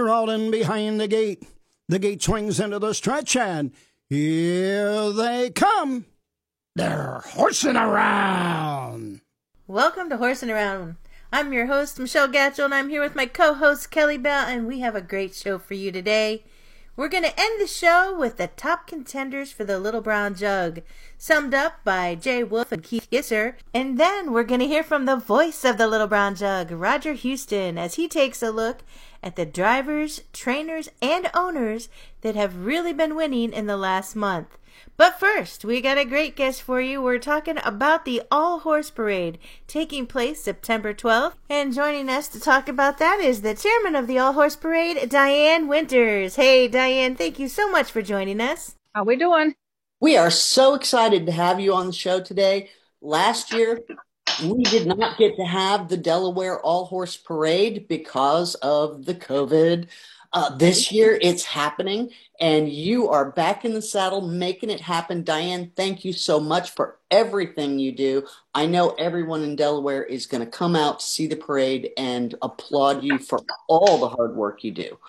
all in behind the gate. The gate swings into the stretch, and here they come. They're horsing around. Welcome to Horsing Around. I'm your host, Michelle Gatchell, and I'm here with my co-host, Kelly Bell, and we have a great show for you today. We're going to end the show with the top contenders for the Little Brown Jug, summed up by Jay Wolf and Keith Gisser. And then we're going to hear from the voice of the Little Brown Jug, Roger Houston, as he takes a look at the drivers, trainers, and owners that have really been winning in the last month. But first, we got a great guest for you. We're talking about the All-Horse Parade taking place September 12th. And joining us to talk about that is the chairman of the All-Horse Parade, Diane Winters. Hey, Diane, thank you so much for joining us. How we doing? We are so excited to have you on the show today. Last year, we did not get to have the Delaware All-Horse Parade because of the COVID. This year, it's happening, and you are back in the saddle making it happen. Diane, thank you so much for everything you do. I know everyone in Delaware is going to come out to see the parade and applaud you for all the hard work you do.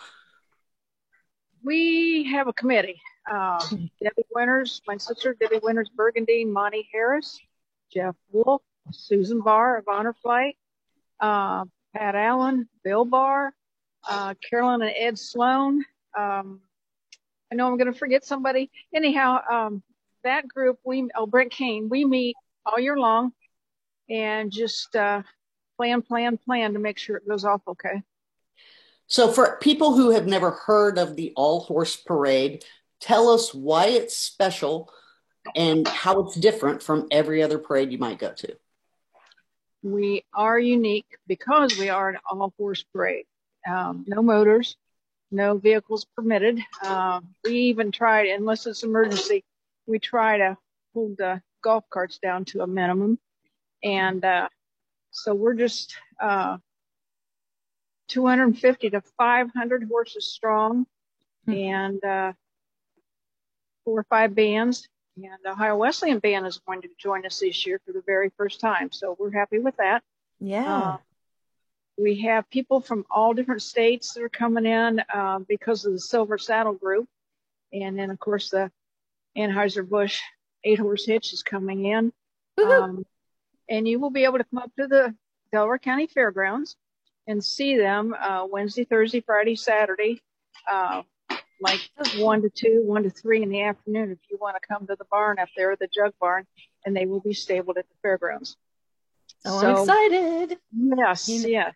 We have a committee. Debbie Winters, my sister, Debbie Winters Burgundy, Monty Harris, Jeff Wolf, Susan Barr of Honor Flight, Pat Allen, Bill Barr, Carolyn and Ed Sloan. I know I'm going to forget somebody. Anyhow, that group, Brent Kane, we meet all year long and just plan to make sure it goes off okay. So for people who have never heard of the All-Horse Parade, tell us why it's special and how it's different from every other parade you might go to. We are unique because we are an all-horse parade. No motors, no vehicles permitted. We even tried, unless it's emergency, we try to hold the golf carts down to a minimum. And so we're just 250 to 500 horses strong and 4 or 5 bands. And the Ohio Wesleyan Band is going to join us this year for the very first time. So we're happy with that. Yeah. We have people from all different states that are coming in because of the Silver Saddle Group. And then, of course, the Anheuser-Busch 8-horse hitch is coming in. And you will be able to come up to the Delaware County Fairgrounds and see them Wednesday, Thursday, Friday, Saturday, like 1 to 2, 1 to 3 in the afternoon if you want to come to the barn up there, the Jug Barn, and they will be stabled at the fairgrounds. Oh, so, I'm excited. Yes, yeah.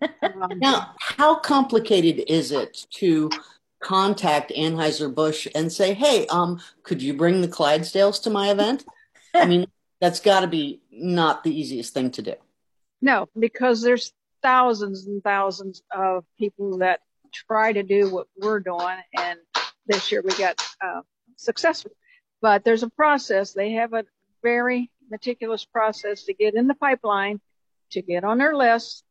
Now, how complicated is it to contact Anheuser-Busch and say, hey, could you bring the Clydesdales to my event? I mean, that's got to be not the easiest thing to do. No, because there's thousands and thousands of people that try to do what we're doing, and this year we got successful. But there's a process. They have a very meticulous process to get in the pipeline, to get on their list,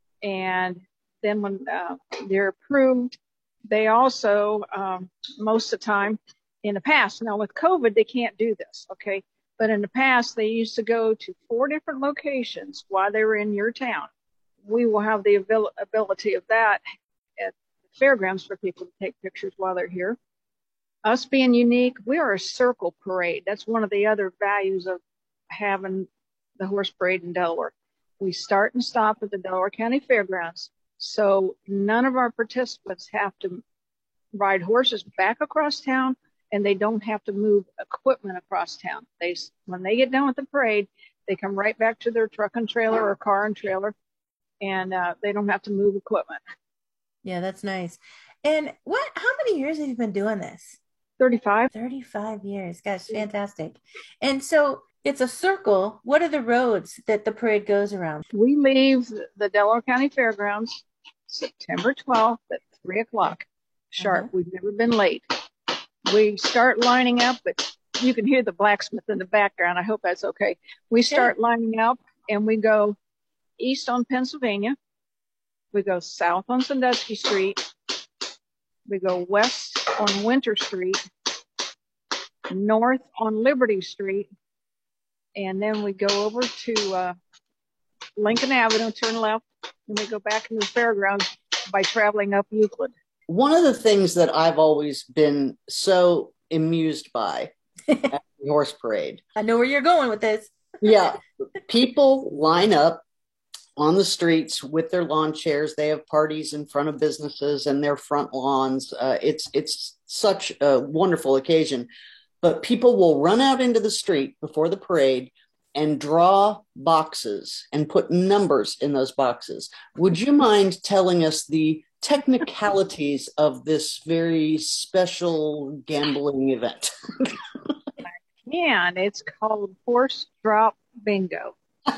and then when they're approved, they also, most of the time in the past, now with COVID, they can't do this, okay? But in the past, they used to go to 4 different locations while they were in your town. We will have the ability of that at the fairgrounds for people to take pictures while they're here. Us being unique, we are a circle parade. That's one of the other values of having the horse parade in Delaware. We start and stop at the Delaware County Fairgrounds, so none of our participants have to ride horses back across town, and they don't have to move equipment across town. When they get done with the parade, they come right back to their truck and trailer or car and trailer, and they don't have to move equipment. Yeah, that's nice. And how many years have you been doing this? 35. 35 years. Gosh, fantastic. And so it's a circle. What are the roads that the parade goes around? We leave the Delaware County Fairgrounds September 12th at 3 o'clock sharp. We've never been late. We start lining up, but you can hear the blacksmith in the background. I hope that's okay. We start lining up, and we go east on Pennsylvania. We go south on Sandusky Street. We go west on Winter Street, north on Liberty Street, and then we go over to Lincoln Avenue, turn left, and we go back into the fairgrounds by traveling up Euclid. one of the things that I've always been so amused by at the horse parade. I know where you're going with this. Yeah, people line up on the streets with their lawn chairs. They have parties in front of businesses and their front lawns. It's such a wonderful occasion. But people will run out into the street before the parade and draw boxes and put numbers in those boxes. Would you mind telling us the technicalities of this very special gambling event? And it's called horse drop bingo.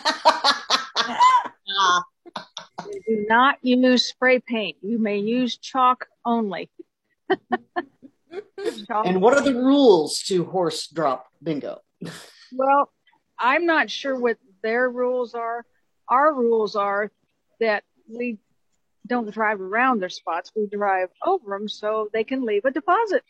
You do not use spray paint. You may use chalk only. Chalk. And what are the rules to horse drop bingo? Well, I'm not sure what their rules are. Our rules are that we don't drive around their spots. We drive over them so they can leave a deposit.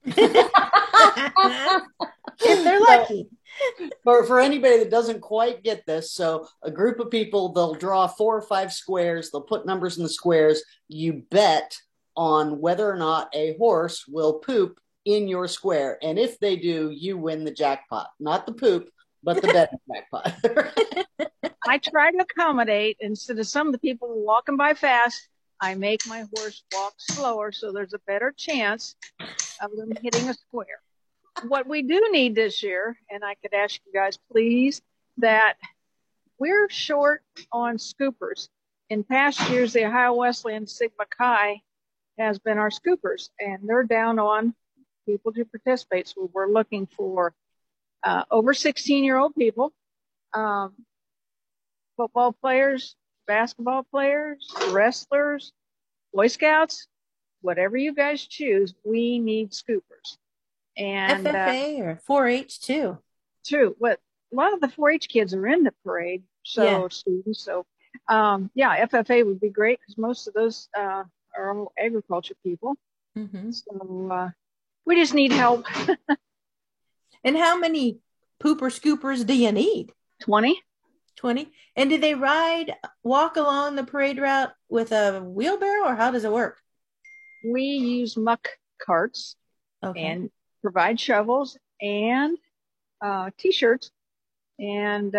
If they're lucky. For anybody that doesn't quite get this, so a group of people, they'll draw 4 or 5 squares. They'll put numbers in the squares. You bet on whether or not a horse will poop in your square. And if they do, you win the jackpot. Not the poop, but the betting jackpot. I try to accommodate. Instead of some of the people walking by fast, I make my horse walk slower so there's a better chance of them hitting a square. What we do need this year, and I could ask you guys, please, that we're short on scoopers. In past years, the Ohio Wesleyan Sigma Chi has been our scoopers, and they're down on people to participate. So we're looking for over 16-year-old people, football players, basketball players, wrestlers, Boy Scouts, whatever you guys choose, we need scoopers. And FFA or 4-H too. True. What a lot of the 4-H kids are in the parade, so students. So, FFA would be great because most of those are all agriculture people. Mm-hmm. So we just need help. And how many pooper scoopers do you need? 20. 20. And do they walk along the parade route with a wheelbarrow, or how does it work? We use muck carts and provide shovels and T-shirts. And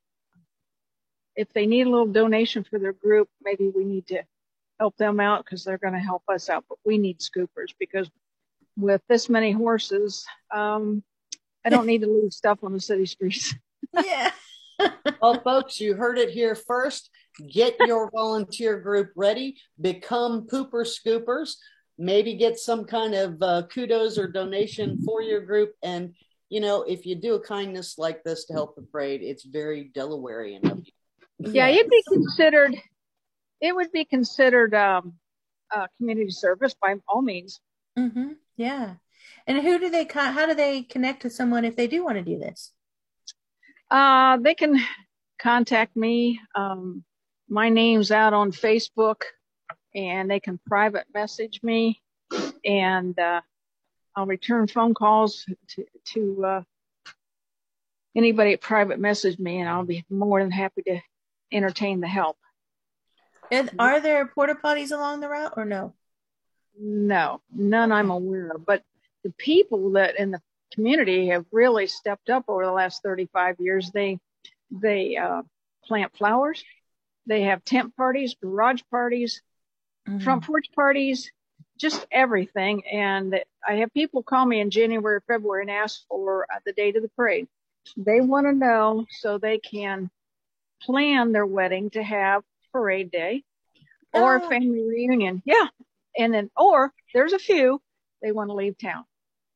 if they need a little donation for their group, maybe we need to help them out because they're going to help us out. But we need scoopers because with this many horses, I don't need to leave stuff on the city streets. Yeah. Well, folks, you heard it here first. Get your volunteer group ready. Become pooper scoopers. Maybe get some kind of kudos or donation for your group. And, if you do a kindness like this to help the parade, it's very Delawarean of you. Yeah, it would be considered community service by all means. Mm-hmm. Yeah. And how do they connect with someone if they do want to do this? They can contact me. My name's out on Facebook, and they can private message me, and I'll return phone calls to anybody that private message me, and I'll be more than happy to entertain the help. And are there porta potties along the route or no? No, none I'm aware of. But the people that in the community have really stepped up over the last 35 years. They plant flowers. They have tent parties, garage parties, front porch parties, just everything. And I have people call me in January, February and ask for the date of the parade. They want to know so they can plan their wedding to have parade day or family reunion. Yeah. And then, or there's a few, they want to leave town.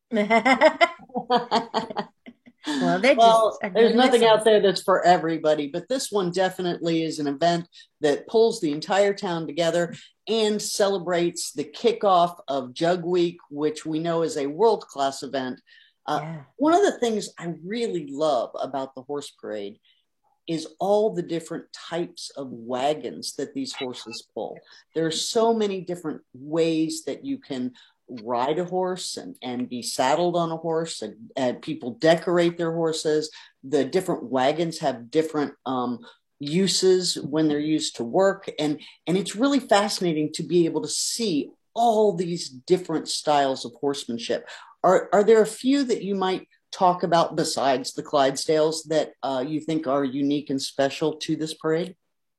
There's nothing out there that's for everybody, but this one definitely is an event that pulls the entire town together and celebrates the kickoff of Jug Week, which we know is a world-class event. One of the things I really love about the horse parade is all the different types of wagons that these horses pull. There are so many different ways that you can ride a horse and be saddled on a horse, and people decorate their horses. The different wagons have different uses when they're used to work, and it's really fascinating to be able to see all these different styles of horsemanship. Are there a few that you might talk about besides the Clydesdales that you think are unique and special to this parade?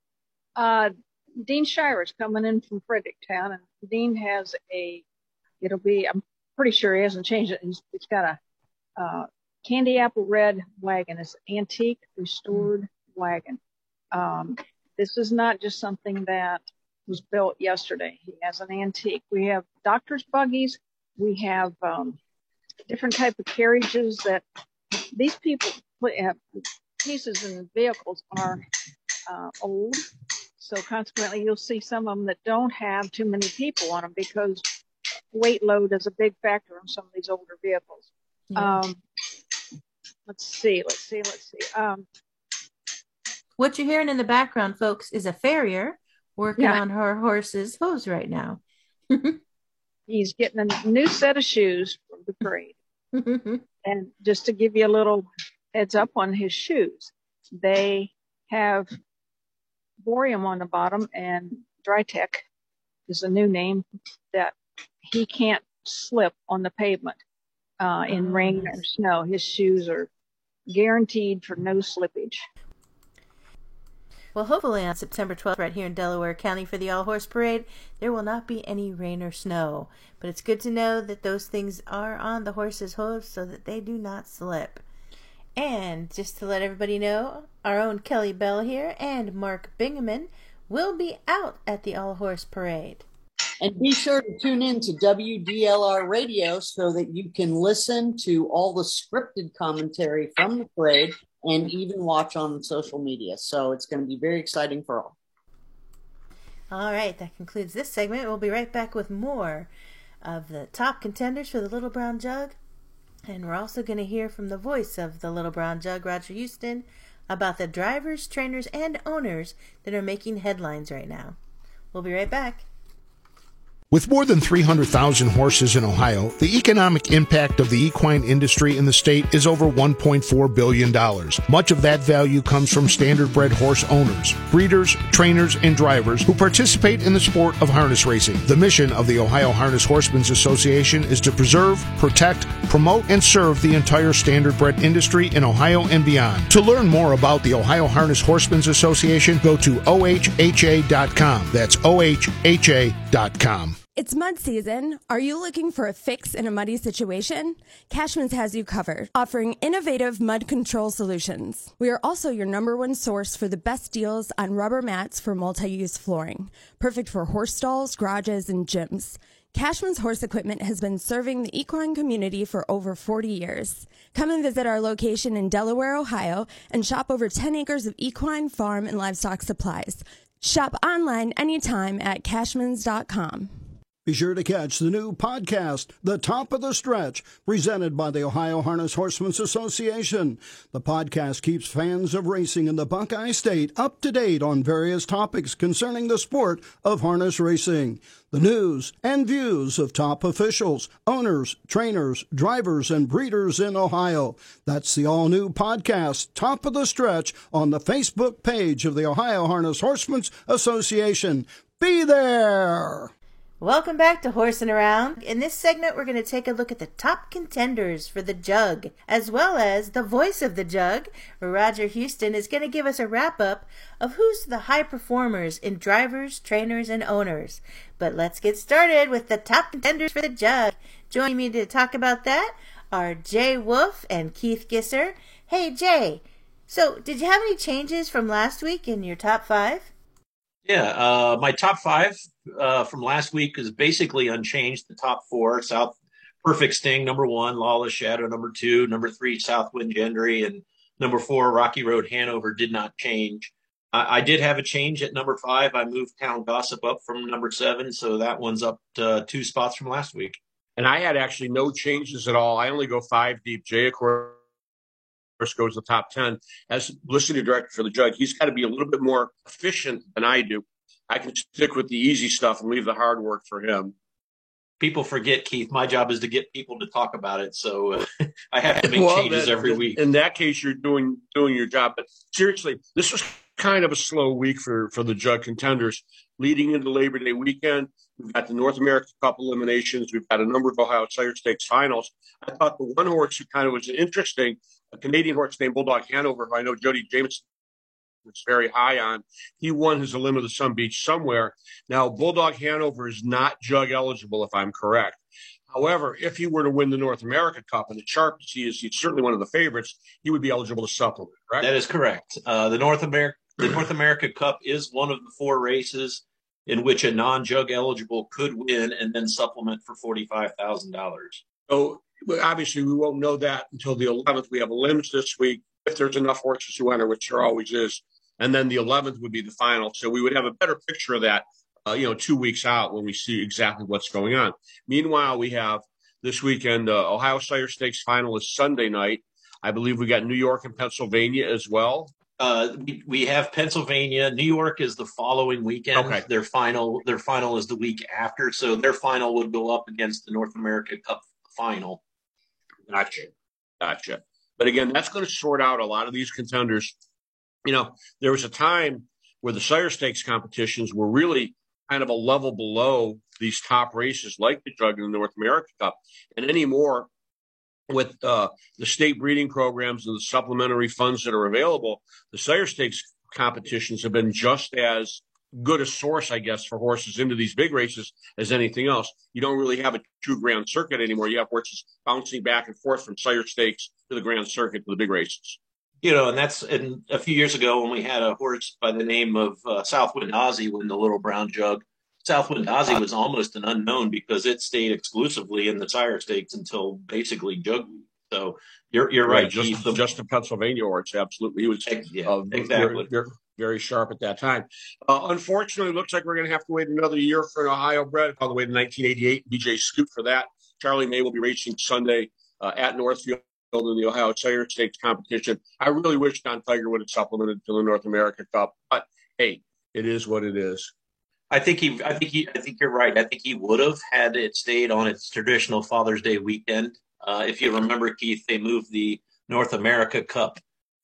Dean Shire's coming in from Fredericktown, and Dean has I'm pretty sure he hasn't changed it. He's got a candy apple red wagon. It's an antique restored wagon. This is not just something that was built yesterday. He has an antique. We have doctor's buggies. We have different type of carriages that these people have pieces in the vehicles are old. So consequently, you'll see some of them that don't have too many people on them because weight load is a big factor on some of these older vehicles. Yeah. Let's see. What you're hearing in the background, folks, is a farrier working on her horse's hooves right now. He's getting a new set of shoes for the parade. And just to give you a little heads up on his shoes, they have Boreum on the bottom, and Drytech is a new name that he can't slip on the pavement in rain or snow. His shoes are guaranteed for no slippage. Well, hopefully on September 12th, right here in Delaware County for the All-Horse Parade, there will not be any rain or snow. But it's good to know that those things are on the horse's hooves so that they do not slip. And just to let everybody know, our own Kelly Bell here and Mark Bingaman will be out at the All-Horse Parade. And be sure to tune in to WDLR Radio so that you can listen to all the scripted commentary from the parade and even watch on social media. So it's going to be very exciting for all. All right, that concludes this segment. We'll be right back with more of the top contenders for the Little Brown Jug. And we're also going to hear from the voice of the Little Brown Jug, Roger Houston, about the drivers, trainers, and owners that are making headlines right now. We'll be right back. With more than 300,000 horses in Ohio, the economic impact of the equine industry in the state is over $1.4 billion. Much of that value comes from standardbred horse owners, breeders, trainers, and drivers who participate in the sport of harness racing. The mission of the Ohio Harness Horsemen's Association is to preserve, protect, promote, and serve the entire standardbred industry in Ohio and beyond. To learn more about the Ohio Harness Horsemen's Association, go to ohha.com. That's ohha.com. It's mud season. Are you looking for a fix in a muddy situation? Cashman's has you covered, offering innovative mud control solutions. We are also your #1 source for the best deals on rubber mats for multi-use flooring, perfect for horse stalls, garages, and gyms. Cashman's Horse Equipment has been serving the equine community for over 40 years. Come and visit our location in Delaware, Ohio, and shop over 10 acres of equine, farm, and livestock supplies. Shop online anytime at cashmans.com. Be sure to catch the new podcast, The Top of the Stretch, presented by the Ohio Harness Horsemen's Association. The podcast keeps fans of racing in the Buckeye State up to date on various topics concerning the sport of harness racing. The news and views of top officials, owners, trainers, drivers, and breeders in Ohio. That's the all-new podcast, Top of the Stretch, on the Facebook page of the Ohio Harness Horsemen's Association. Be there! Welcome back to Horsing Around. In this segment, we're going to take a look at the top contenders for the Jug, as well as the voice of the Jug. Roger Houston is going to give us a wrap-up of who's the high performers in drivers, trainers, and owners. But let's get started with the top contenders for the Jug. Joining me to talk about that are Jay Wolf and Keith Gisser. Hey, Jay, so did you have any changes from last week in your top 5? Yeah, my top 5 from last week is basically unchanged. The top 4, South Perfect Sting, number 1, Lawless Shadow, number 2, number 3, Southwind Gendry, and number 4, Rocky Road Hanover did not change. I did have a change at number 5. I moved Town Gossip up from number 7, so that one's up to 2 spots from last week. And I had actually no changes at all. I only go 5 deep. Jay, of course, goes to the top 10. As listening director for the Jug, he's got to be a little bit more efficient than I do. I can stick with the easy stuff and leave the hard work for him. People forget, Keith, my job is to get people to talk about it. So I have to make changes every week. In that case, you're doing your job. But seriously, this was kind of a slow week for the Jug contenders leading into Labor Day weekend. We've got the North American Cup eliminations. We've got a number of Ohio Sire Stakes finals. I thought the one horse who kind of was interesting, a Canadian horse named Bulldog Hanover, who I know Jody Jameson was very high on. He won his A Limb of the Sun Beach somewhere. Now, Bulldog Hanover is not jug eligible, if I'm correct. However, if he were to win the North America Cup, and the chart he's certainly one of the favorites, he would be eligible to supplement, correct? That is correct. The North America Cup is one of the 4 races in which a non-jug eligible could win and then supplement for $45,000. So obviously we won't know that until the 11th. We have limbs this week, if there's enough horses who enter, which there always is. And then the 11th would be the final. So we would have a better picture of that, 2 weeks out when we see exactly what's going on. Meanwhile, we have this weekend, Ohio Sire Stakes final is Sunday night. I believe we got New York and Pennsylvania as well. We have Pennsylvania. New York is the following weekend. Okay. Their final is the week after. So their final would go up against the North America Cup final. Gotcha. But again, that's going to sort out a lot of these contenders. There was a time where the Sire Stakes competitions were really kind of a level below these top races like the Jug and the North America Cup. And anymore, with the state breeding programs and the supplementary funds that are available, the Sire Stakes competitions have been just as good a source, I guess, for horses into these big races as anything else. You don't really have a true Grand Circuit anymore. You have horses bouncing back and forth from Sire Stakes to the Grand Circuit to the big races. And a few years ago when we had a horse by the name of Southwind Aussie win the Little Brown Jug, Southwind Aussie was almost an unknown because it stayed exclusively in the Sire Stakes until basically Jug Week. So you're right. Just a Pennsylvania horse, absolutely. He was exactly very sharp at that time. Unfortunately, it looks like we're going to have to wait another year for an Ohio bred all the way to 1988. BJ Scoot for that. Charlie May will be racing Sunday at Northfield in the Ohio Sire Stakes competition. I really wish Don Tiger would have supplemented to the North America Cup, but hey, it is what it is. I think you're right. I think he would have had it stayed on its traditional Father's Day weekend. If you remember, Keith, they moved the North America Cup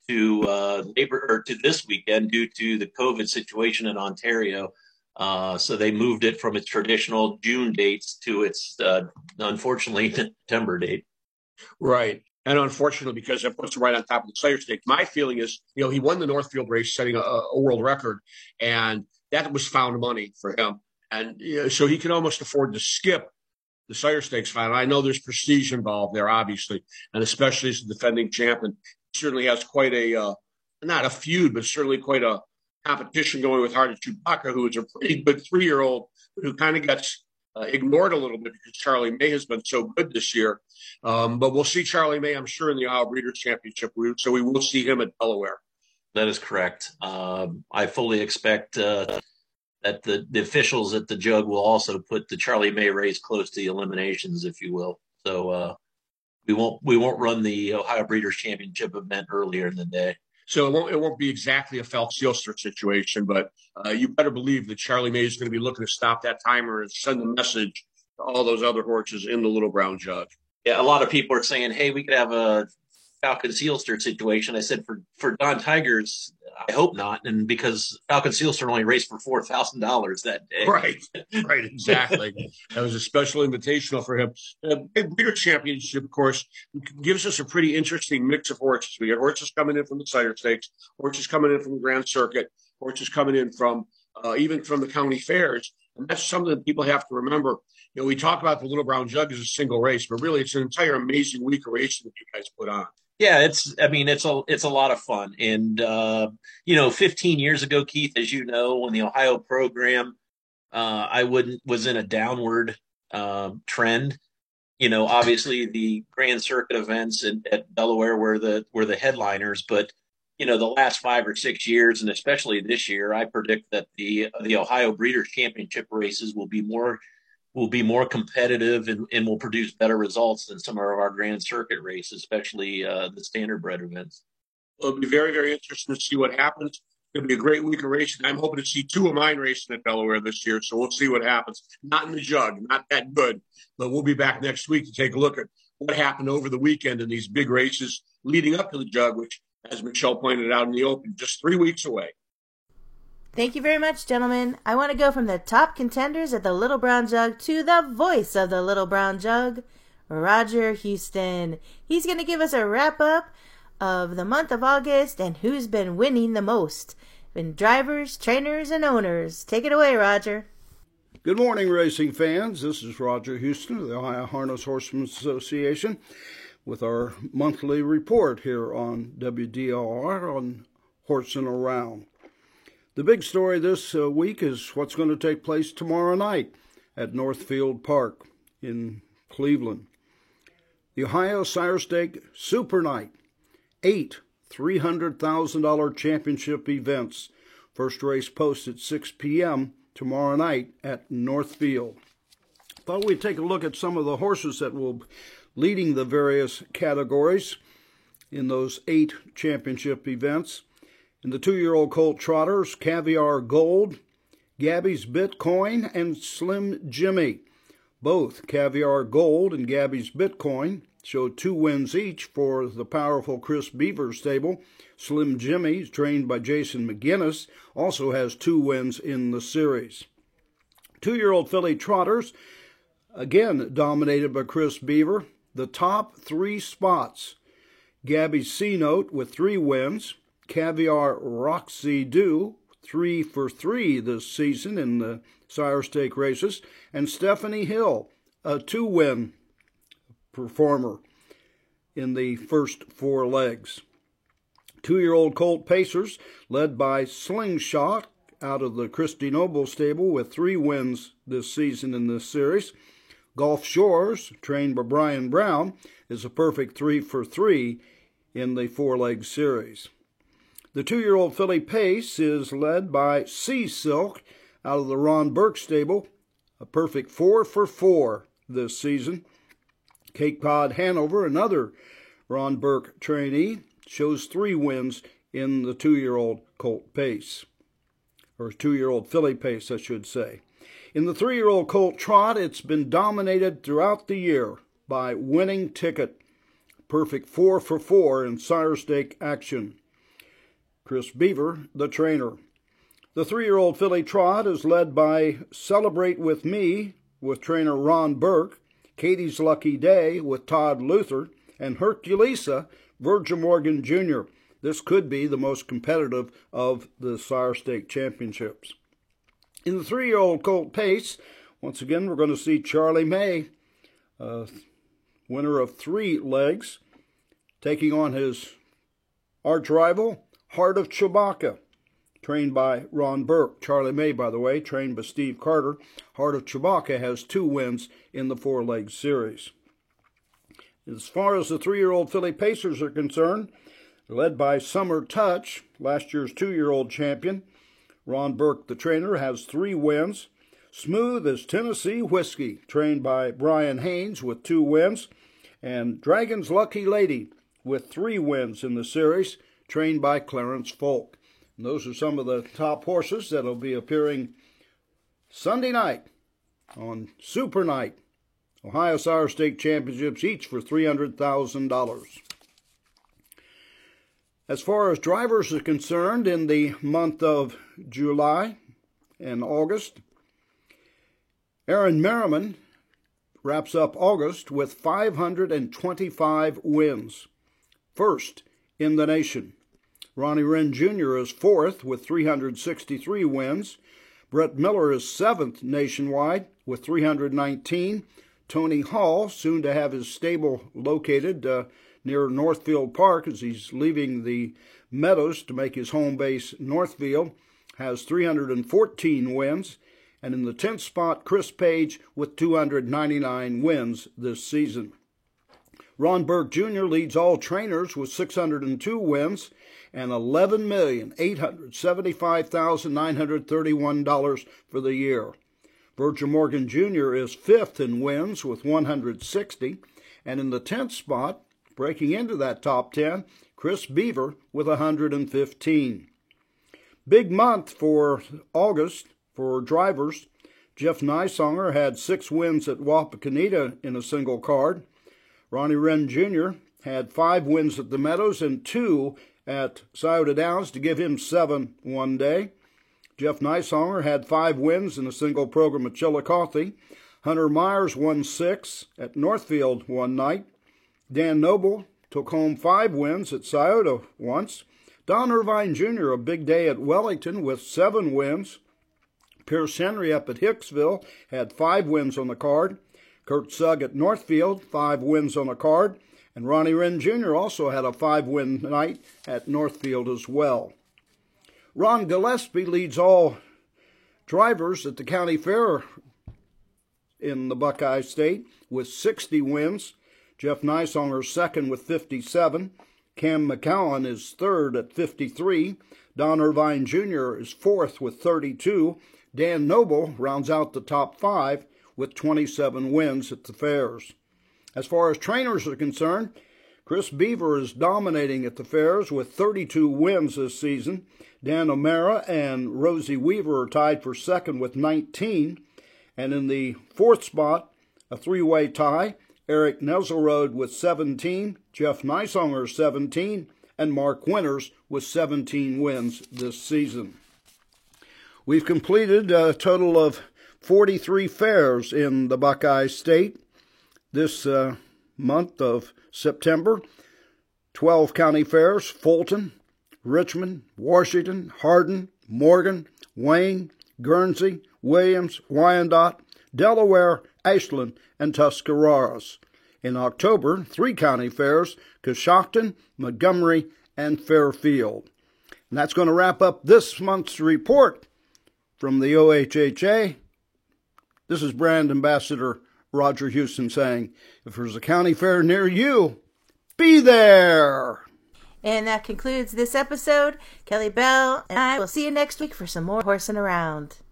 to this weekend due to the COVID situation in Ontario. So they moved it from its traditional June dates to its unfortunately September date. Right. And unfortunately, because it puts him right on top of the Sire Stakes. My feeling is, he won the Northfield race, setting a world record, and that was found money for him. And so he can almost afford to skip the Sire Stakes final. I know there's prestige involved there, obviously, and especially as the defending champion. He certainly has quite not a feud, but certainly quite a competition going with Heart of Chewbacca, who is a pretty good 3-year-old who kind of gets ignored a little bit because Charlie May has been so good this year. But we'll see Charlie May, I'm sure, in the Ohio Breeders' Championship route, so we will see him at Delaware. That is correct. I fully expect that the officials at the Jug will also put the Charlie May race close to the eliminations, if you will. So we won't run the Ohio Breeders' Championship event earlier in the day. So it won't be exactly a Phelps Sealster situation, but you better believe that Charlie May is going to be looking to stop that timer and send a message to all those other horses in the Little Brown Jug. Yeah, a lot of people are saying, hey, we could have a Falcon Sealster situation. I said for Don Tigers, I hope not, and because Falcon Sealster only raced for $4,000 that day. Right, exactly. That was a special invitational for him. The Breeder Championship, of course, gives us a pretty interesting mix of horses. We got horses coming in from the Sire Stakes, horses coming in from the Grand Circuit, horses coming in from even from the county fairs, and that's something that people have to remember. We talk about the Little Brown Jug as a single race, but really it's an entire amazing week of racing that you guys put on. Yeah, it's a lot of fun. And, 15 years ago, Keith, as you know, when the Ohio program, was in a downward trend. Obviously the Grand Circuit events at Delaware were the headliners, but, the last 5 or 6 years, and especially this year, I predict that the Ohio Breeders' Championship races will be more competitive and will produce better results than some of our Grand Circuit races, especially the standardbred events. Well, it'll be very, very interesting to see what happens. It'll be a great week of racing. I'm hoping to see 2 of mine racing at Delaware this year, so we'll see what happens. Not in the Jug, not that good, but we'll be back next week to take a look at what happened over the weekend in these big races leading up to the Jug, which, as Michelle pointed out in the open, just 3 weeks away. Thank you very much, gentlemen. I want to go from the top contenders at the Little Brown Jug to the voice of the Little Brown Jug, Roger Houston. He's going to give us a wrap-up of the month of August and who's been winning the most. Been drivers, trainers, and owners. Take it away, Roger. Good morning, racing fans. This is Roger Houston of the Ohio Harness Horsemen's Association with our monthly report here on WDLR on Horsing Around. The big story this week is what's going to take place tomorrow night at Northfield Park in Cleveland. The Ohio Sire Stake Super Night. 8 $300,000 championship events. First race post at 6 p.m. tomorrow night at Northfield. Thought we'd take a look at some of the horses that will be leading the various categories in those 8 championship events. In the 2-year-old colt trotters, Caviar Gold, Gabby's Bitcoin, and Slim Jimmy. Both Caviar Gold and Gabby's Bitcoin showed 2 wins each for the powerful Chris Beaver stable. Slim Jimmy, trained by Jason McGinnis, also has 2 wins in the series. 2-year-old filly trotters, again dominated by Chris Beaver. The top 3 spots, Gabby's C-Note with 3 wins, Caviar Roxy Dew, 3 for 3 this season in the Sire Stake races, and Stephanie Hill, a 2-win performer in the first 4 legs. 2-year-old colt Pacers, led by Slingshot out of the Christy Noble stable with 3 wins this season in this series. Gulf Shores, trained by Brian Brown, is a perfect 3 for 3 in the 4-leg series. The 2-year-old filly Pace is led by Sea Silk out of the Ron Burke stable, a perfect 4 for 4 this season. Cape Cod Hanover, another Ron Burke trainee, shows 3 wins in the 2-year-old colt Pace, or 2-year-old filly Pace, I should say. In the 3-year-old colt trot, it's been dominated throughout the year by Winning Ticket, perfect 4 for 4 in Sire Stake action. Chris Beaver, the trainer. The 3-year-old filly trot is led by Celebrate With Me with trainer Ron Burke, Katie's Lucky Day with Todd Luther, and Herculesa, Virgil Morgan Jr. This could be the most competitive of the Sire Stake championships. In the 3-year-old colt Pace, once again we're going to see Charlie May, winner of 3 legs, taking on his arch rival, Heart of Chewbacca, trained by Ron Burke. Charlie May, by the way, trained by Steve Carter. Heart of Chewbacca has 2 wins in the 4-leg series. As far as the 3-year-old filly Pacers are concerned, led by Summer Touch, last year's 2-year-old champion. Ron Burke, the trainer, has 3 wins. Smooth as Tennessee Whiskey, trained by Brian Haynes with 2 wins. And Dragon's Lucky Lady with 3 wins in the series, trained by Clarence Folk. And those are some of the top horses that will be appearing Sunday night on Super Night. Ohio Sire Stake Championships, each for $300,000. As far as drivers are concerned, in the month of July and August, Aaron Merriman wraps up August with 525 wins. First in the nation. Ronnie Wren Jr. is 4th with 363 wins. Brett Miller is 7th nationwide with 319. Tony Hall, soon to have his stable located near Northfield Park as he's leaving the Meadows to make his home base Northfield, has 314 wins. And in the 10th spot, Chris Page with 299 wins this season. Ron Burke Jr. leads all trainers with 602 wins and $11,875,931 for the year. Virgil Morgan Jr. is 5th in wins with 160, and in the 10th spot, breaking into that top 10, Chris Beaver with 115. Big month for August for drivers. Jeff Nysonger had 6 wins at Wapakoneta in a single card. Ronnie Wren Jr. had 5 wins at the Meadows and 2 at Scioto Downs to give him 7 one day. Jeff Nisonger had 5 wins in a single program at Chillicothe. Hunter Myers won 6 at Northfield one night. Dan Noble took home 5 wins at Scioto once. Don Irvine Jr., a big day at Wellington with 7 wins. Pierce Henry up at Hicksville had 5 wins on the card. Kurt Sugg at Northfield, 5 wins on the card. And Ronnie Wren Jr. also had a 5-win night at Northfield as well. Ron Gillespie leads all drivers at the county fair in the Buckeye State with 60 wins. Jeff Nisonger second with 57. Cam McCowan is third at 53. Don Irvine Jr. is fourth with 32. Dan Noble rounds out the top 5 with 27 wins at the fairs. As far as trainers are concerned, Chris Beaver is dominating at the fairs with 32 wins this season. Dan O'Mara and Rosie Weaver are tied for second with 19. And in the 4th spot, a 3-way tie, Eric Neselrode with 17, Jeff Nisonger 17, and Mark Winters with 17 wins this season. We've completed a total of 43 fairs in the Buckeye State this month of September. 12 county fairs: Fulton, Richmond, Washington, Hardin, Morgan, Wayne, Guernsey, Williams, Wyandotte, Delaware, Ashland, and Tuscarawas. In October, 3 county fairs: Coshocton, Montgomery, and Fairfield. And that's going to wrap up this month's report from the OHHA. This is Brand Ambassador Roger Houston saying, if there's a county fair near you, be there! And that concludes this episode. Kelly Bell and I will see you next week for some more Horsing Around.